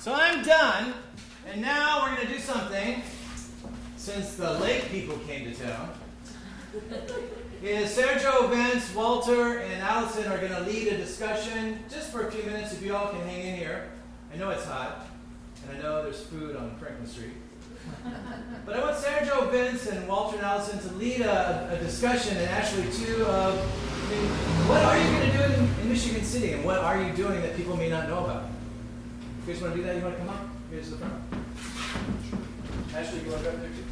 So I'm done, and now we're going to do something, since the lake people came to town, is Sergio, Vince, Walter, and Allison are going to lead a discussion just for a few minutes if you all can hang in here. I know it's hot, and I know there's food on Franklin Street. But I want Sergio, Vince, and Walter and Allison to lead a discussion, and actually what are you going to do in Michigan City, and what are you doing that people may not know about? If you guys want to do that, you want to come up? Here's the front. Ashley, you want to go up there too?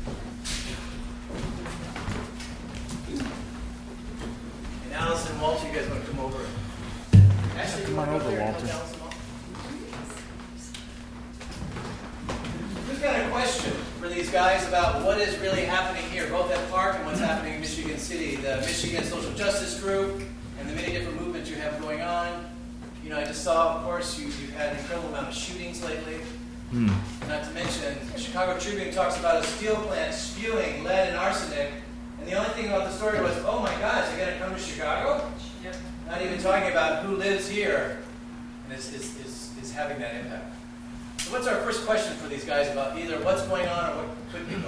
And Allison, Walter, you guys want to come over? Ashley, come on over, Walter. Who's got a question for these guys about what is really happening here, both at Park and what's happening in Michigan City, the Michigan Social Justice Group, and the many different movements you have going on? You know, I just saw, of course, you've had an incredible amount of shootings lately. Not to mention, the Chicago Tribune talks about a steel plant spewing lead and arsenic, and the only thing about the story was, oh my gosh, they're going to come to Chicago? Yep. Not even talking about who lives here and is having that impact. So what's our first question for these guys about either what's going on or what could be going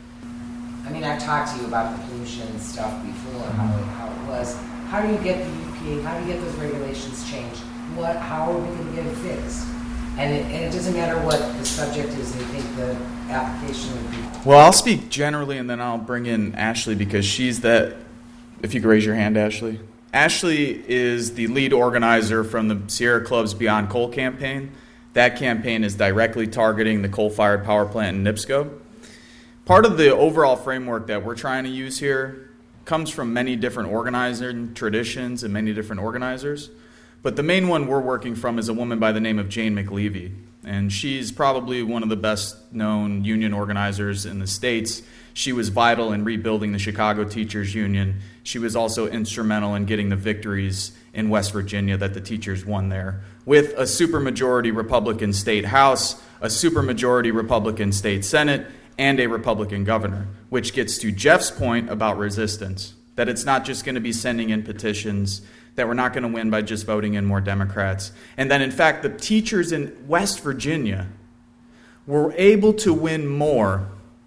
on? I mean, I talked to you about the pollution stuff before, how it was. How do you get the EPA, how do you get those regulations changed? How are we going to get it fixed? And it doesn't matter what the subject is, they think the application would be. Well, I'll speak generally, and then I'll bring in Ashley, because she's that. If you could raise your hand, Ashley. Ashley is the lead organizer from the Sierra Club's Beyond Coal campaign. That campaign is directly targeting the coal-fired power plant in NIPSCO. Part of the overall framework that we're trying to use here comes from many different organizing traditions and many different organizers. But the main one we're working from is a woman by the name of Jane McLevy. And she's probably one of the best-known union organizers in the States. She was vital in rebuilding the Chicago Teachers Union. She was also instrumental in getting the victories in West Virginia that the teachers won there, with a supermajority Republican state House, a supermajority Republican state Senate, and a Republican governor, which gets to Jeff's point about resistance, that it's not just going to be sending in petitions, that we're not going to win by just voting in more Democrats. And that, in fact, the teachers in West Virginia were able to win more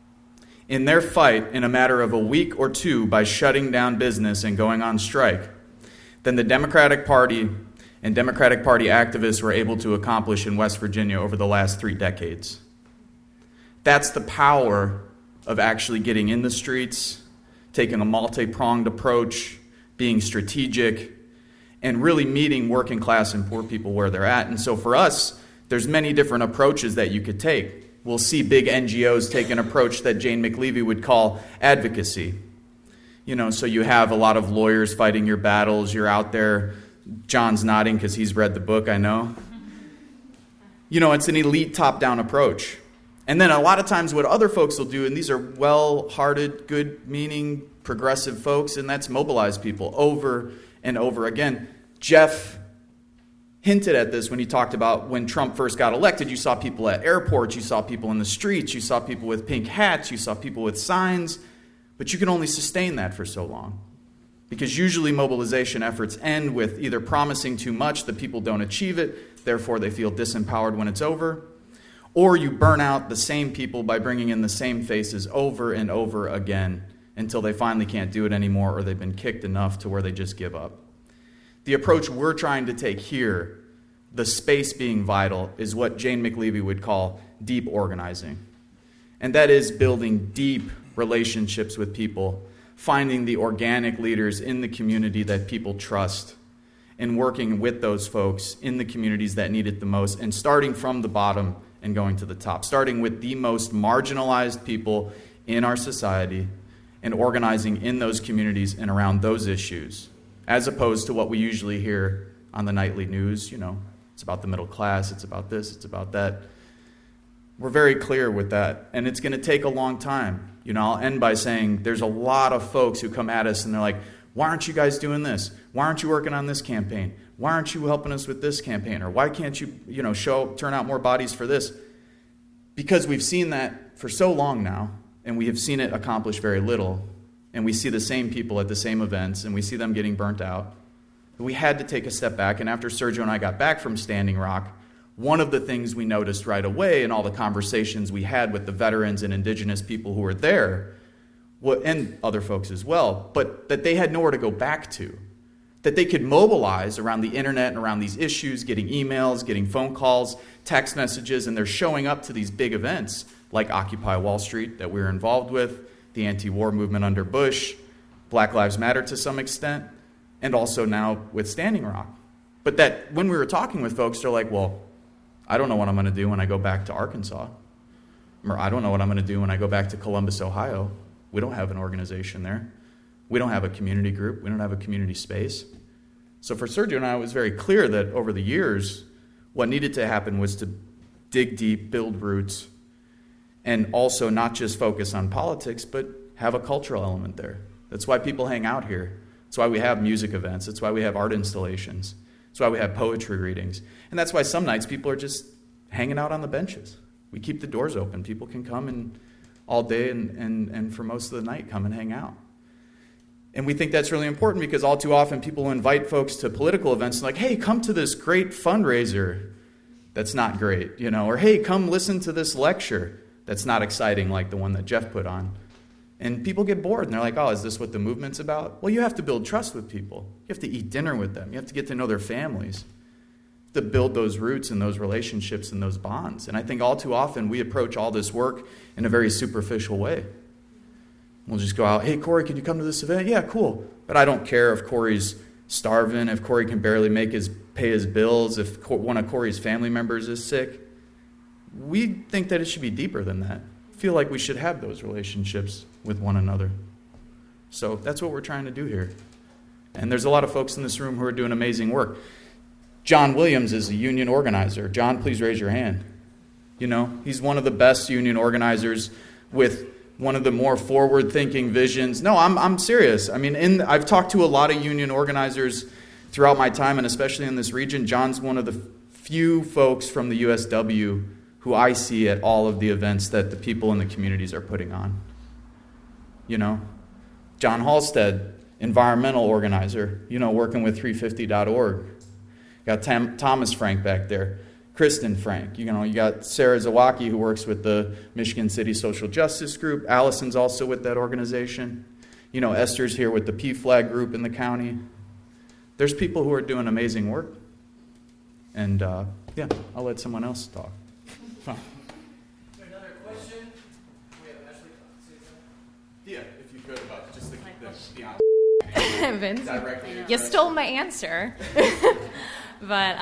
in their fight in a matter of a week or two by shutting down business and going on strike than the Democratic Party and Democratic Party activists were able to accomplish in West Virginia over the last 3 decades. That's the power of actually getting in the streets, taking a multi-pronged approach, being strategic, and really meeting working class and poor people where they're at. And so for us, there's many different approaches that you could take. We'll see big NGOs take an approach that Jane McLevy would call advocacy. You know, so you have a lot of lawyers fighting your battles. You're out there. John's nodding because he's read the book, I know. You know, it's an elite top-down approach. And then a lot of times what other folks will do, and these are well-hearted, good-meaning, progressive folks, and that's mobilize people over and over again. Jeff hinted at this when he talked about when Trump first got elected. You saw people at airports, you saw people in the streets, you saw people with pink hats, you saw people with signs, but you can only sustain that for so long. Because usually mobilization efforts end with either promising too much that people don't achieve it, therefore they feel disempowered when it's over, or you burn out the same people by bringing in the same faces over and over again until they finally can't do it anymore or they've been kicked enough to where they just give up. The approach we're trying to take here, the space being vital, is what Jane McLevy would call deep organizing. And that is building deep relationships with people, finding the organic leaders in the community that people trust, and working with those folks in the communities that need it the most, and starting from the bottom and going to the top, starting with the most marginalized people in our society and organizing in those communities and around those issues, as opposed to what we usually hear on the nightly news. You know, it's about the middle class, it's about this, it's about that. We're very clear with that, and it's going to take a long time. You know, I'll end by saying there's a lot of folks who come at us and they're like, why aren't you guys doing this? Why aren't you working on this campaign? Why aren't you helping us with this campaign? Or why can't you, turn out more bodies for this? Because we've seen that for so long now, and we have seen it accomplish very little. And we see the same people at the same events, and we see them getting burnt out. We had to take a step back, and after Sergio and I got back from Standing Rock, one of the things we noticed right away in all the conversations we had with the veterans and indigenous people who were there, and other folks as well, but that they had nowhere to go back to. That they could mobilize around the internet and around these issues, getting emails, getting phone calls, text messages, and they're showing up to these big events like Occupy Wall Street that we were involved with, the anti-war movement under Bush, Black Lives Matter to some extent, and also now with Standing Rock. But that when we were talking with folks, they're like, well, I don't know what I'm going to do when I go back to Arkansas. Or I don't know what I'm going to do when I go back to Columbus, Ohio. We don't have an organization there. We don't have a community group. We don't have a community space. So for Sergio and I, it was very clear that over the years, what needed to happen was to dig deep, build roots, and also not just focus on politics, but have a cultural element there. That's why people hang out here. That's why we have music events. That's why we have art installations. That's why we have poetry readings. And that's why some nights people are just hanging out on the benches. We keep the doors open. People can come and all day and for most of the night come and hang out. And we think that's really important because all too often people invite folks to political events like, hey, come to this great fundraiser that's not great, or hey, come listen to this lecture that's not exciting like the one that Jeff put on. And people get bored and they're like, oh, is this what the movement's about? Well, you have to build trust with people. You have to eat dinner with them. You have to get to know their families. You have to build those roots and those relationships and those bonds. And I think all too often we approach all this work in a very superficial way. We'll just go out, hey, Corey, can you come to this event? Yeah, cool. But I don't care if Corey's starving, if Corey can barely pay his bills, if one of Corey's family members is sick. We think that it should be deeper than that. Feel like we should have those relationships with one another. So that's what we're trying to do here. And there's a lot of folks in this room who are doing amazing work. John Williams is a union organizer. John, please raise your hand. He's one of the best union organizers with one of the more forward-thinking visions. No, I'm serious. I mean, I've talked to a lot of union organizers throughout my time, and especially in this region. John's one of the few folks from the USW who I see at all of the events that the people in the communities are putting on. John Halstead, environmental organizer, working with 350.org. Got Thomas Frank back there. Kristen Frank. You got Sarah Zawacki, who works with the Michigan City Social Justice Group. Allison's also with that organization. Esther's here with the PFLAG group in the county. There's people who are doing amazing work. And, I'll let someone else talk. Fine. Another question? We have Ashley. Yeah, if you could, about just the Vince, directly. you stole my answer. But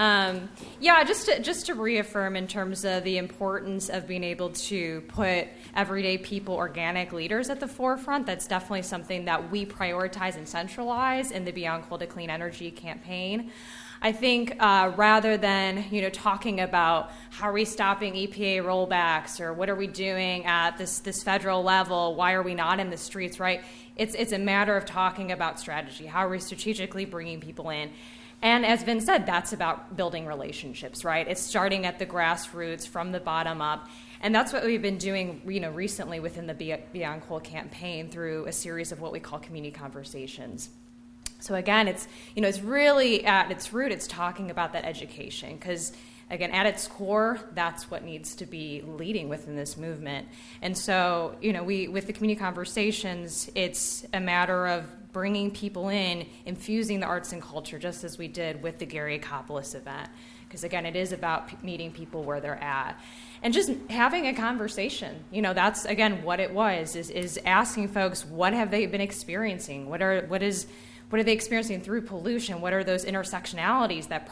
just to reaffirm in terms of the importance of being able to put everyday people, organic leaders at the forefront, that's definitely something that we prioritize and centralize in the Beyond Coal to Clean Energy campaign. I think rather than talking about how are we stopping EPA rollbacks or what are we doing at this federal level, why are we not in the streets, right? It's a matter of talking about strategy. How are we strategically bringing people in? And as Vin said, that's about building relationships, right? It's starting at the grassroots, from the bottom up. And that's what we've been doing, recently within the Beyond Coal campaign through a series of what we call community conversations. So again, it's really at its root, it's talking about that education, because again, at its core, that's what needs to be leading within this movement. And so, we with the community conversations, it's a matter of bringing people in, infusing the arts and culture, just as we did with the Gary Acopolis event. Because again, it is about meeting people where they're at. And just having a conversation. That's, again, what it was, is asking folks, what have they been experiencing? What are they experiencing through pollution? What are those intersectionalities that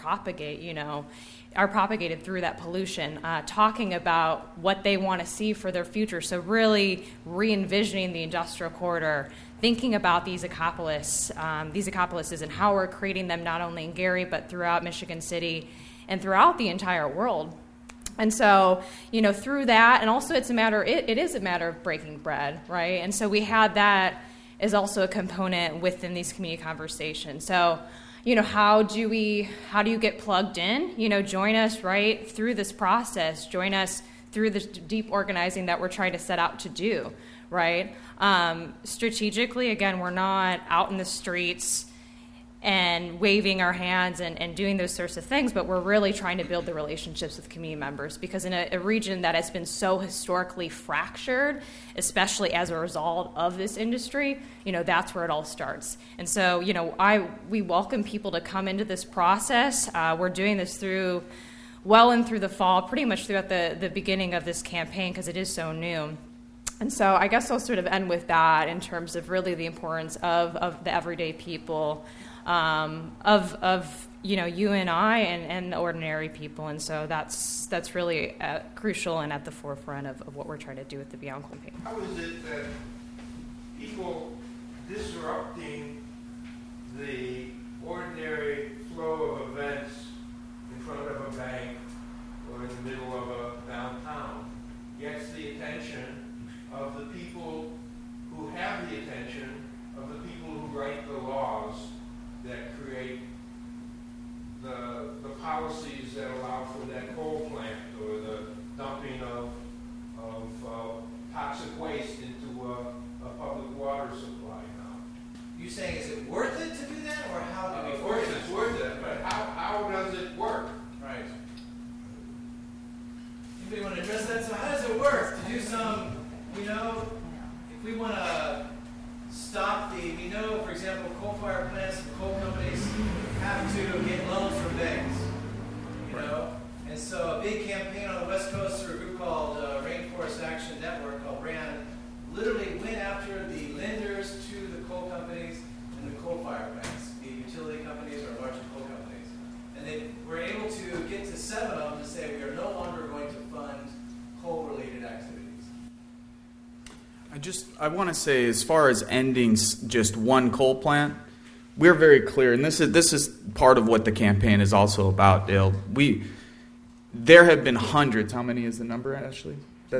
are propagated through that pollution? Talking about what they want to see for their future. So really re-envisioning the industrial corridor, thinking about these Acopolises and how we're creating them not only in Gary, but throughout Michigan City and throughout the entire world. And so, through that, and also it is a matter of breaking bread, right? And so we had that is also a component within these community conversations. So, how do you get plugged in? Join us right through this process. Join us through the deep organizing that we're trying to set out to do, right? Strategically, again, we're not out in the streets and waving our hands and doing those sorts of things, but we're really trying to build the relationships with community members, because in a region that has been so historically fractured, especially as a result of this industry, that's where it all starts. And so, we welcome people to come into this process. We're doing this through the fall, pretty much throughout the beginning of this campaign, because it is so new. And so I guess I'll sort of end with that in terms of really the importance of the everyday people, of you and I and the ordinary people. And so that's really crucial and at the forefront of what we're trying to do with the Beyond campaign. How is it that people disrupting the ordinary flow of events in front of a bank or in the middle of a downtown gets the attention of the people who have the attention of the people who write the laws that create the policies that allow for that coal plant or the dumping of toxic waste into a public water supply now? You saying, is it worth it to do that, or how do we? Of course it's worth it, but how does it work? Right. Anybody want to address that? So how does it work to do some, if we want to stop for example, coal-fired plants and coal companies have to get loans from banks, and so a big campaign on the West Coast through a group called Rainforest Action Network, called RAND, literally went after the lenders to the coal companies and the coal-fired plants, the utility companies or larger coal companies. And they were able to get to 7 of them to say we are no longer going to fund coal-related activities. I want to say, as far as ending just one coal plant, we're very clear, and this is part of what the campaign is also about, Dale. There have been hundreds. How many is the number, Ashley?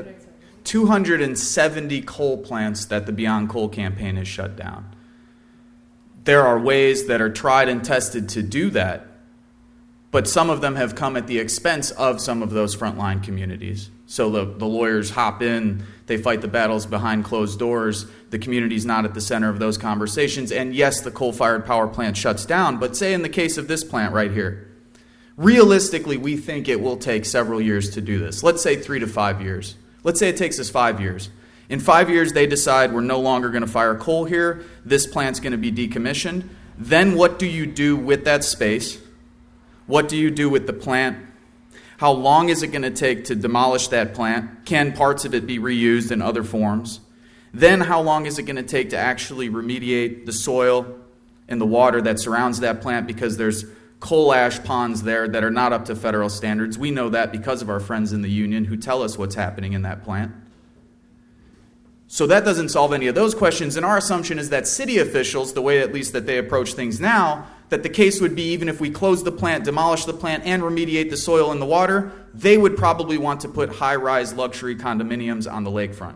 270 coal plants that the Beyond Coal campaign has shut down. There are ways that are tried and tested to do that, but some of them have come at the expense of some of those frontline communities. So the lawyers hop in, they fight the battles behind closed doors, the community's not at the center of those conversations, and yes, the coal-fired power plant shuts down, but say in the case of this plant right here, realistically, we think it will take several years to do this. Let's say 3 to 5 years. Let's say it takes us 5 years. In 5 years, they decide we're no longer going to fire coal here, this plant's going to be decommissioned. Then what do you do with that space? What do you do with the plant? How long is it going to take to demolish that plant? Can parts of it be reused in other forms? Then how long is it going to take to actually remediate the soil and the water that surrounds that plant, because there's coal ash ponds there that are not up to federal standards. We know that because of our friends in the union who tell us what's happening in that plant. So that doesn't solve any of those questions, and our assumption is that city officials, the way at least that they approach things now, that the case would be even if we close the plant, demolish the plant, and remediate the soil and the water, they would probably want to put high-rise luxury condominiums on the lakefront.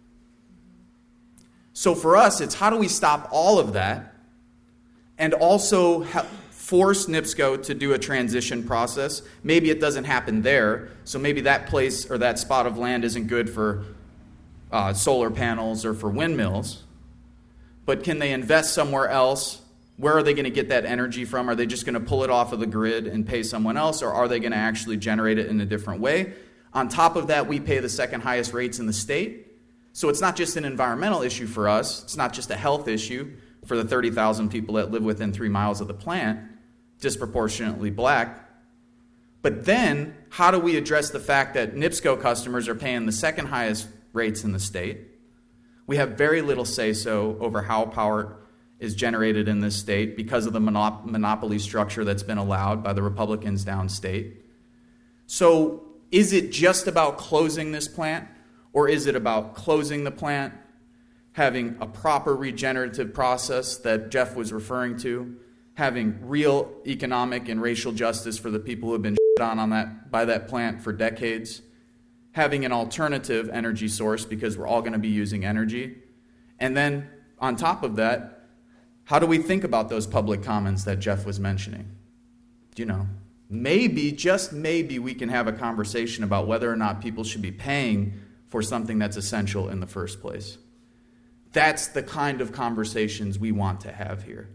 So for us, it's how do we stop all of that and also force NIPSCO to do a transition process. Maybe it doesn't happen there, so maybe that place or that spot of land isn't good for solar panels or for windmills, but can they invest somewhere else? Where are they going to get that energy from? Are they just going to pull it off of the grid and pay someone else, or are they going to actually generate it in a different way? On top of that, we pay the second highest rates in the state, so it's not just an environmental issue for us. It's not just a health issue for the 30,000 people that live within 3 miles of the plant, disproportionately black. But then, how do we address the fact that NIPSCO customers are paying the second highest rates in the state? We have very little say-so over how power is generated in this state because of the monopoly structure that's been allowed by the Republicans downstate. So is it just about closing this plant, or is it about closing the plant, having a proper regenerative process that Jeff was referring to, having real economic and racial justice for the people who have been shit on that by that plant for decades, having an alternative energy source because we're all going to be using energy, and then on top of that, how do we think about those public commons that Jeff was mentioning? Maybe, just maybe, we can have a conversation about whether or not people should be paying for something that's essential in the first place. That's the kind of conversations we want to have here.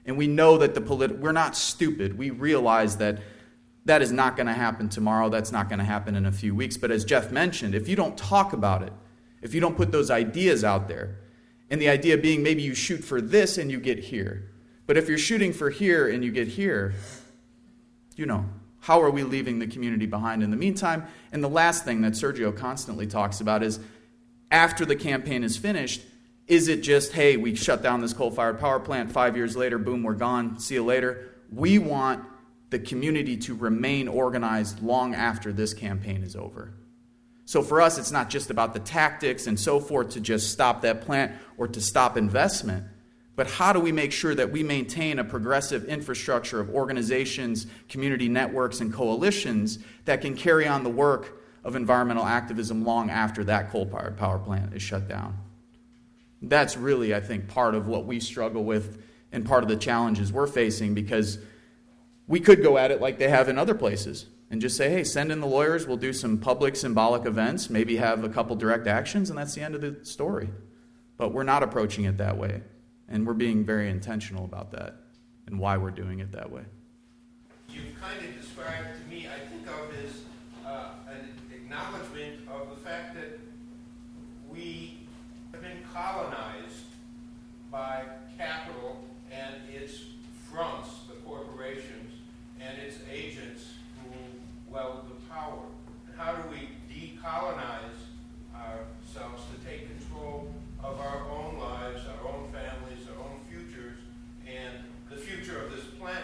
And we know that we're not stupid. We realize that that is not going to happen tomorrow. That's not going to happen in a few weeks. But as Jeff mentioned, if you don't talk about it, if you don't put those ideas out there, and the idea being maybe you shoot for this and you get here. But if you're shooting for here and you get here, how are we leaving the community behind in the meantime? And the last thing that Sergio constantly talks about is, after the campaign is finished, is it just, hey, we shut down this coal-fired power plant, 5 years later, boom, we're gone, see you later? We want the community to remain organized long after this campaign is over. So for us, it's not just about the tactics and so forth to just stop that plant or to stop investment, but how do we make sure that we maintain a progressive infrastructure of organizations, community networks, and coalitions that can carry on the work of environmental activism long after that coal-fired power plant is shut down? That's really, I think, part of what we struggle with and part of the challenges we're facing, because we could go at it like they have in other places and just say, hey, send in the lawyers, we'll do some public symbolic events, maybe have a couple direct actions, and that's the end of the story. But we're not approaching it that way, and we're being very intentional about that and why we're doing it that way. You've kind of described to me, I think of as an acknowledgement of the fact that we have been colonized by capital and its fronts, the corporations, and its agents who wield the power. And how do we decolonize ourselves to take control of our own lives, our own families, our own futures, and the future of this planet?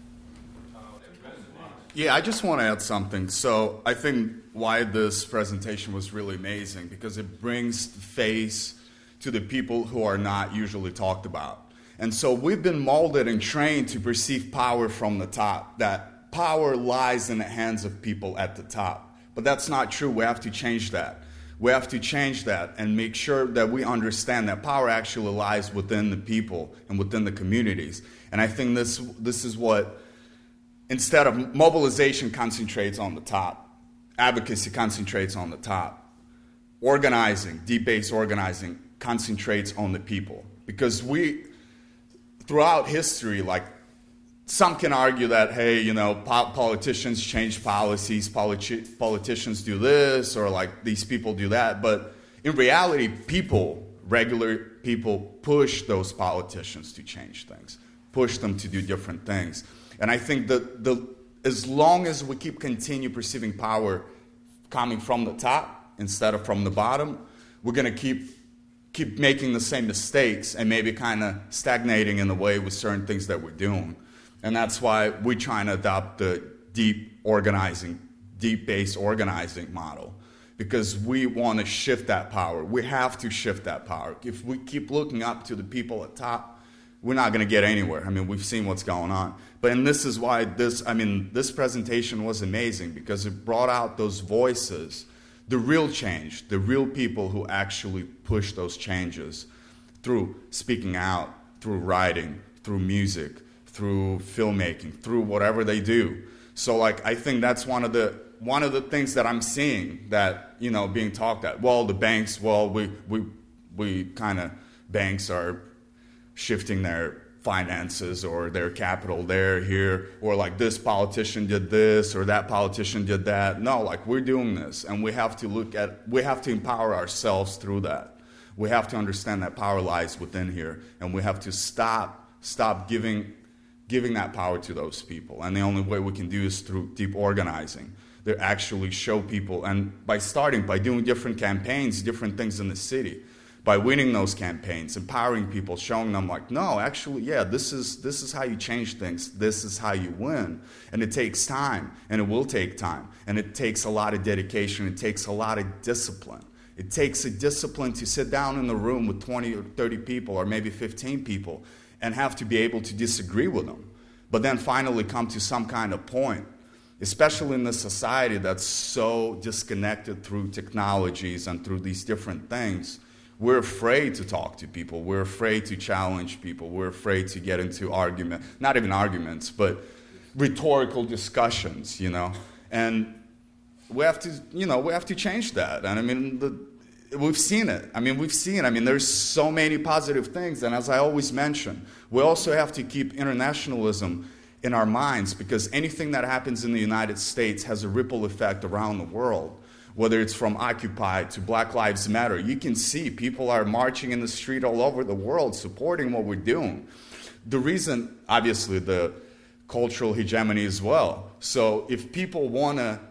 Yeah, I just want to add something. So I think why this presentation was really amazing, because it brings face to the people who are not usually talked about. And so we've been molded and trained to perceive power from the top, that power lies in the hands of people at the top. But that's not true. We have to change that. We have to change that and make sure that we understand that power actually lies within the people and within the communities. And I think this is what, instead of mobilization concentrates on the top, advocacy concentrates on the top, organizing, deep-based organizing concentrates on the people. Because throughout history, like, some can argue that, hey, politicians change policies, politicians do this, or like these people do that. But in reality, regular people, push those politicians to change things, push them to do different things. And I think that as long as we continue perceiving power coming from the top instead of from the bottom, we're going to keep making the same mistakes and maybe kind of stagnating in the way with certain things that we're doing. And that's why we're trying to adopt the deep-based organizing model, because we want to shift that power. We have to shift that power. If we keep looking up to the people at top, we're not going to get anywhere. I mean, we've seen what's going on. And this is why this presentation was amazing, because it brought out those voices, the real change, the real people who actually push those changes through speaking out, through writing, through music, through filmmaking, through whatever they do. So I think that's one of the things that I'm seeing that, being talked at. Well, the banks, we kind of, banks are shifting their finances or their capital there, here, or like this politician did this or that politician did that. No, we're doing this, and we have to empower ourselves through that. We have to understand that power lies within here, and we have to stop giving that power to those people. And the only way we can do is through deep organizing. They actually show people, and by doing different campaigns, different things in the city, by winning those campaigns, empowering people, showing them no, actually, yeah, this is how you change things. This is how you win. And it takes time, and it will take time. And it takes a lot of dedication. It takes a lot of discipline. It takes a discipline to sit down in the room with 20 or 30 people or maybe 15 people and have to be able to disagree with them, but then finally come to some kind of point, especially in this society that's so disconnected through technologies and through these different things. We're afraid to talk to people. We're afraid to challenge people. We're afraid to get into not even arguments, but rhetorical discussions, And we have to change that. And I mean, we've seen it. I mean, there's so many positive things. And as I always mention, we also have to keep internationalism in our minds, because anything that happens in the United States has a ripple effect around the world. Whether it's from Occupy to Black Lives Matter, you can see people are marching in the street all over the world supporting what we're doing. The reason, obviously, the cultural hegemony as well. So if people want to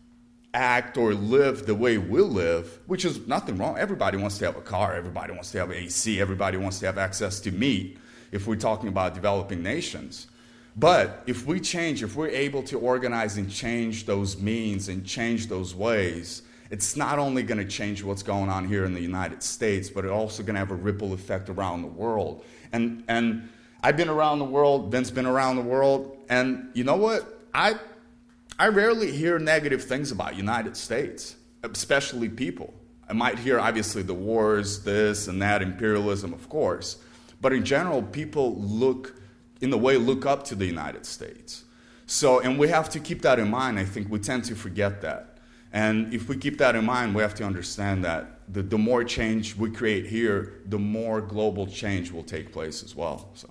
act or live the way we live, which is nothing wrong. Everybody wants to have a car. Everybody wants to have AC. Everybody wants to have access to meat if we're talking about developing nations. But if we're able to organize and change those means and change those ways, it's not only going to change what's going on here in the United States, but it's also going to have a ripple effect around the world. And I've been around the world, Vince been around the world, and you know what? I rarely hear negative things about United States, especially people. I might hear, obviously, the wars, this and that, imperialism, of course. But in general, people look up to the United States. So, and we have to keep that in mind. I think we tend to forget that. And if we keep that in mind, we have to understand that the more change we create here, the more global change will take place as well. So,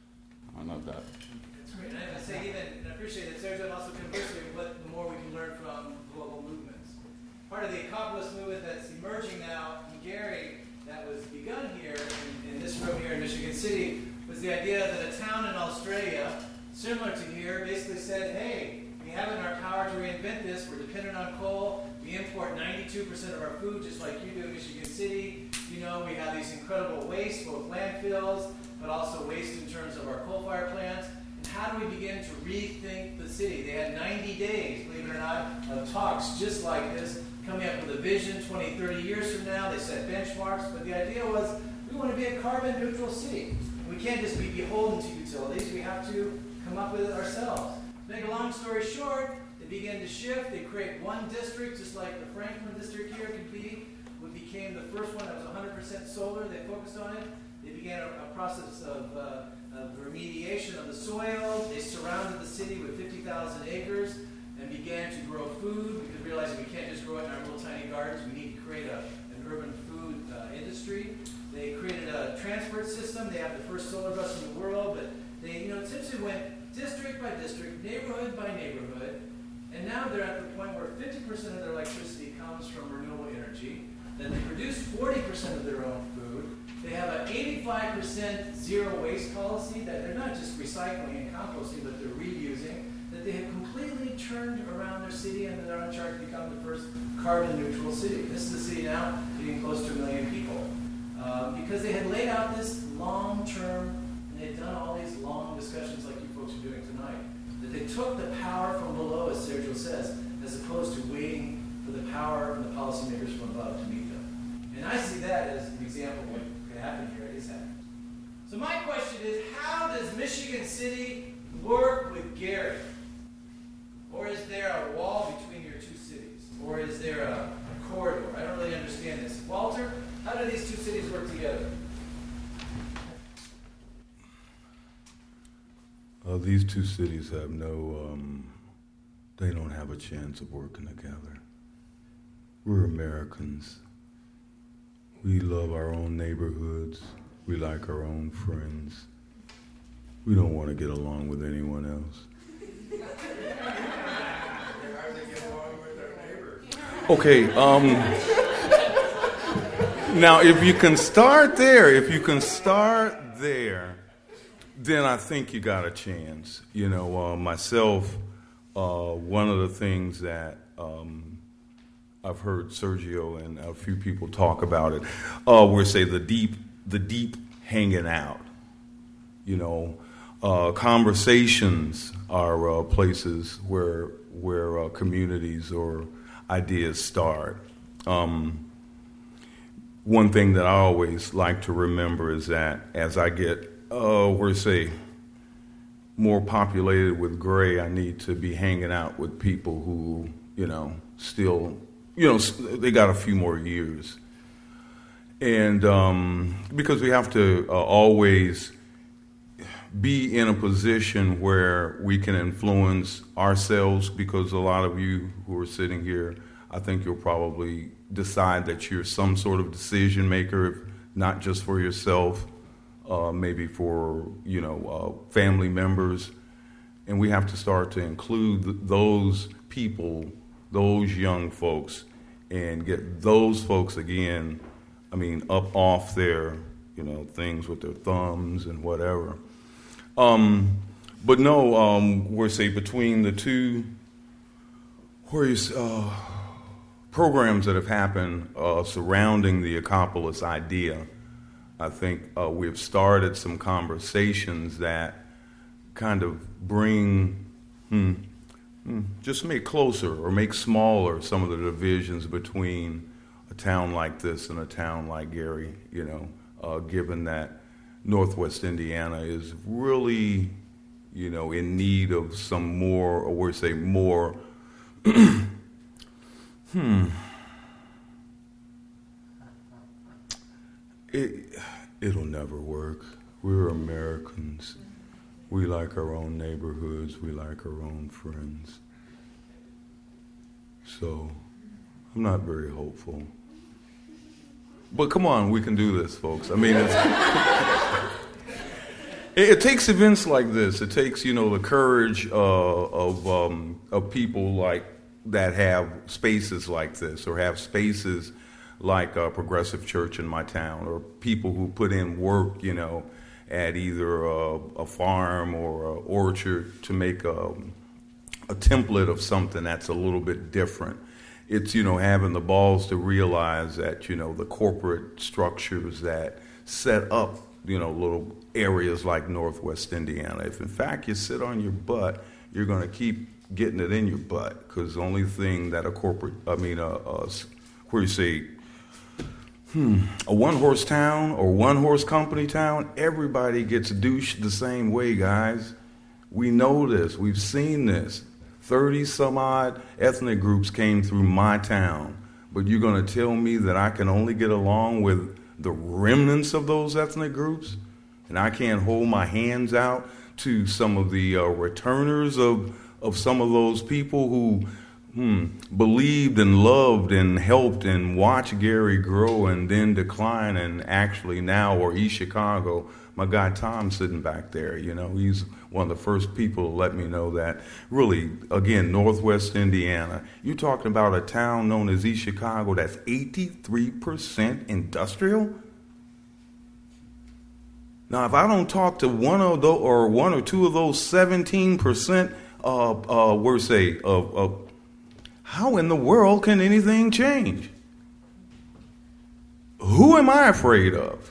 I don't know that. That's great. And I would say and I appreciate that Sergio also conversely the more we can learn from global movements. Part of the Acropolis movement that's emerging now in Gary, that was begun here in this room here in Michigan City, was the idea that a town in Australia, similar to here, basically said, hey, we have it in our power to reinvent this. We're dependent on coal. We import 92% of our food, just like you do in Michigan City. You know, we have these incredible wastes, both landfills, but also waste in terms of our coal-fired plants. And how do we begin to rethink the city? They had 90 days, believe it or not, of talks just like this, coming up with a vision 20, 30 years from now. They set benchmarks, but the idea was we want to be a carbon-neutral city. We can't just be beholden to utilities. We have to come up with it ourselves. To make a long story short, they began to shift. They create one district, just like the Franklin district here could be. We became the first one that was 100% solar. They focused on it. They began a process of remediation of the soil. They surrounded the city with 50,000 acres and began to grow food, because realizing we can't just grow it in our little tiny gardens. We need to create an urban food industry. They created a transport system. They have the first solar bus in the world, but they, essentially went district by district, neighborhood by neighborhood, and now they're at the point where 50% of their electricity comes from renewable energy, that they produce 40% of their own food. They have an 85% zero waste policy, that they're not just recycling and composting, but they're reusing, that they have completely turned around their city, and they're on track to become the first carbon neutral city. This is a city now getting close to 1 million people. Because they had laid out this long-term, and they'd done all these long discussions like you folks are doing tonight, that they took the power from below, as Sergio says, as opposed to waiting for the power and the policymakers from above to meet them. And I see that as an example of what could happen here. It is happening. So my question is, how does Michigan City work with Gary? Or is there a wall between your two cities? Or is there a corridor? I don't really understand this. Walter, how do these two cities work together? These two cities have they don't have a chance of working together. We're Americans. We love our own neighborhoods. We like our own friends. We don't want to get along with anyone else. Okay, now if you can start there, then I think you got a chance. Myself, one of the things that I've heard Sergio and a few people talk about it, we say the deep hanging out. Conversations are places where communities or ideas start. One thing that I always like to remember is that as I get, more populated with gray, I need to be hanging out with people who, still, they got a few more years. And because we have to always be in a position where we can influence ourselves, because a lot of you who are sitting here, I think you'll probably decide that you're some sort of decision maker, not just for yourself, maybe for family members, and we have to start to include those people, those young folks, and get those folks again. Up off their things with their thumbs and whatever. But no, we're say between the two programs that have happened surrounding the Ecopolis idea, I think we've started some conversations that kind of bring, just make closer or make smaller some of the divisions between a town like this and a town like Gary, given that Northwest Indiana is really, in need of some more, or we'll say more, It'll never work. We're Americans. We like our own neighborhoods. We like our own friends. So, I'm not very hopeful. But come on, we can do this, folks. It takes events like this. It takes, the courage of people like that have spaces like this, or have spaces like a Progressive Church in my town, or people who put in work, at either a farm or an orchard to make a template of something that's a little bit different. It's, having the balls to realize that, the corporate structures that set up, little areas like Northwest Indiana, if in fact you sit on your butt, you're going to keep getting it in your butt, because the only thing that a one-horse town or one-horse company town, everybody gets douched the same way, guys. We know this. We've seen this. 30-some-odd ethnic groups came through my town, but you're going to tell me that I can only get along with the remnants of those ethnic groups, and I can't hold my hands out to some of the returners of some of those people who believed and loved and helped and watched Gary grow and then decline, and actually now, or East Chicago, my guy Tom sitting back there, he's one of the first people to let me know that really, again, Northwest Indiana, you're talking about a town known as East Chicago that's 83% industrial? Now, if I don't talk to one or two of those 17%, how in the world can anything change? Who am I afraid of?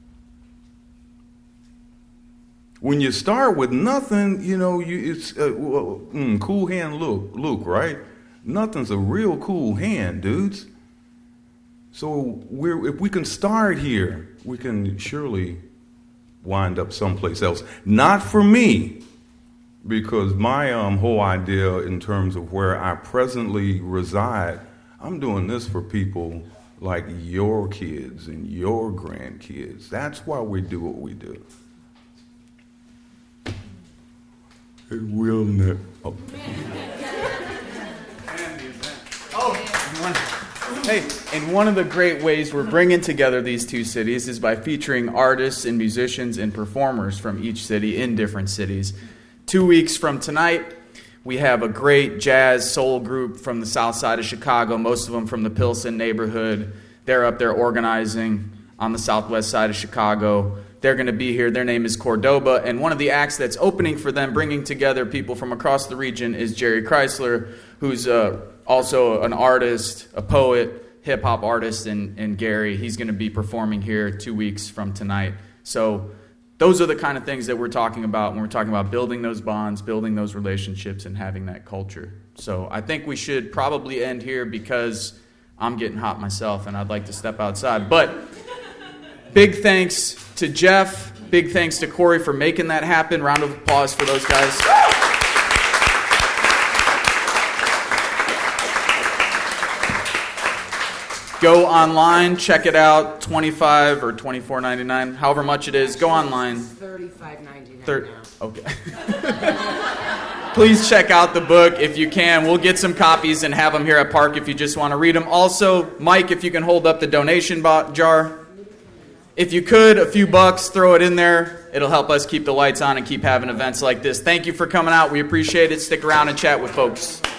When you start with nothing, it's cool hand Luke, right? Nothing's a real cool hand, dudes. So if we can start here, we can surely wind up someplace else. Not for me, because my whole idea in terms of where I presently reside, I'm doing this for people like your kids and your grandkids. That's why we do what we do. It will never. Hey, and one of the great ways we're bringing together these two cities is by featuring artists and musicians and performers from each city in different cities. 2 weeks from tonight, we have a great jazz soul group from the south side of Chicago, most of them from the Pilsen neighborhood. They're up there organizing on the southwest side of Chicago. They're going to be here. Their name is Cordoba, and one of the acts that's opening for them, bringing together people from across the region, is Jerry Chrysler, who's also an artist, a poet, hip-hop artist, and Gary. He's going to be performing here 2 weeks from tonight. So those are the kind of things that we're talking about when we're talking about building those bonds, building those relationships, and having that culture. So I think we should probably end here because I'm getting hot myself and I'd like to step outside. But big thanks to Jeff. Big thanks to Corey for making that happen. Round of applause for those guys. Go online, check it out. $25 or $24.99, however much it is. Go online. $35.99 now. Okay. please check out the book if you can. We'll get some copies and have them here at Park if you just want to read them. Also, Mike, if you can hold up the donation jar. If you could, a few bucks, throw it in there. It'll help us keep the lights on and keep having events like this. Thank you for coming out. We appreciate it. Stick around and chat with folks.